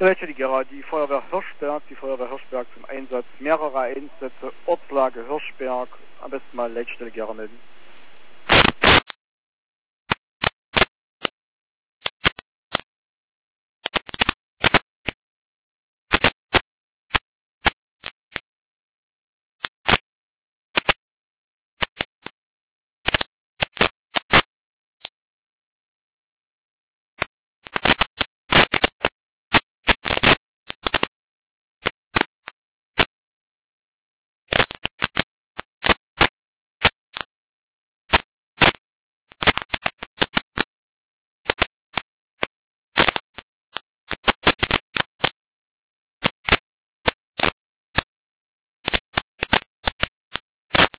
Die Feuerwehr Hirschberg zum Einsatz, mehrere Einsätze, Ortslage Hirschberg, am besten mal Leitstelle Germelden.